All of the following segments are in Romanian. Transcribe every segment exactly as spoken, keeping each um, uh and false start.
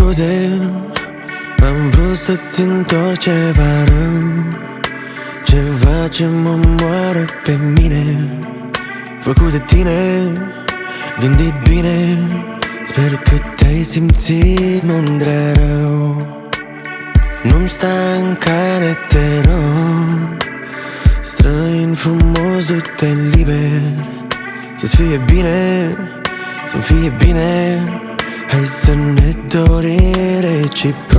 scuze, am vrut să-ți întorc ceva rău, ceva ce mă moară pe mine, făcut de tine, gândit bine. Sper că te-ai simțit mândră rău. Nu-mi sta în care, te rog, străin frumos, du-te liber. Să-ți fie bine, să-mi fie bine. Hai să ne dorim reciproc.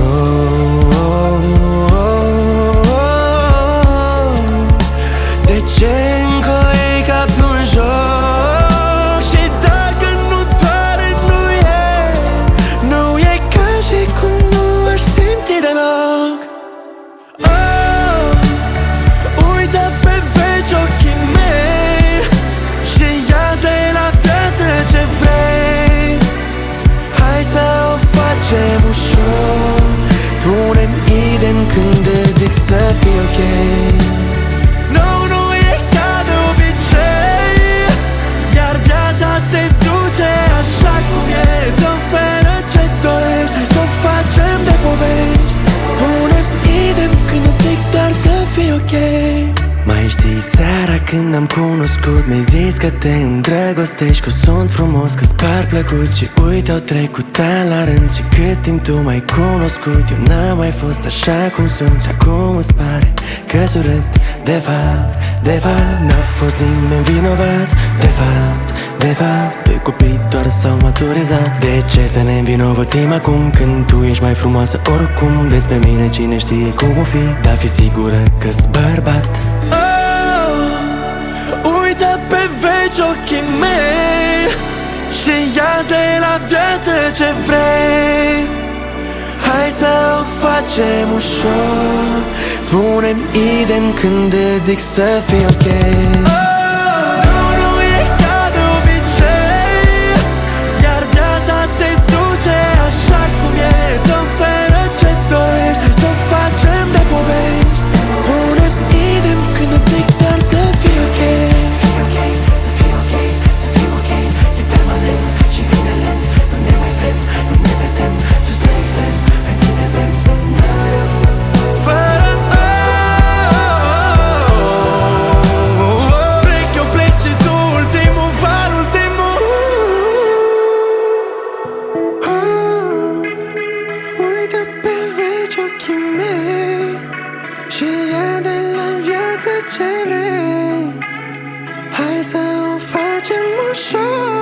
De ce încă e ca pe un joc? Și dacă nu doare, nu e, nu e ca și cum nu aș simți deloc. Oh, uită pe veci ochii mei și ia-ți de la viață ce vrei. Hai să o facem ușor, spune-mi idem când îți zic să fii ok. No, nu e ca de obicei, iar viața te duce așa cum e, îți oferă ce dorești. Hai să o facem de povești, spune-mi idem când îți zic doar să fii ok. Mai știi seara când am cunoscut, mi-ai zis că te îndrăgostești, că sunt frumos, că-ți par plăcut. Și uite, au trecut ani la rând și cât timp tu m-ai cunoscut, eu n-am mai fost așa cum sunt. Și acum îți pare că surâd. De fapt, de fapt, n-a fost nimeni vinovat. De fapt, de fapt, doi copii doar s-au maturizat. De ce să ne învinovățim acum, când tu ești mai frumoasă oricum? Despre mine cine știe cum o fi, dar fi sigură că-s bărbat. Uită pe veci ochii mei și ia-ți de la viață ce vrei. Hai să o facem ușor, spune-mi idem când îți zic să fii ok. Nu, nu e ca de obicei, iar viața te duce așa cum e, îți oferă ce dorești. Hai să o facem de povești, spune-mi idem când îți zic doar să fii ok. Și ia de la viață ce vrei. Hai să o facem ușor.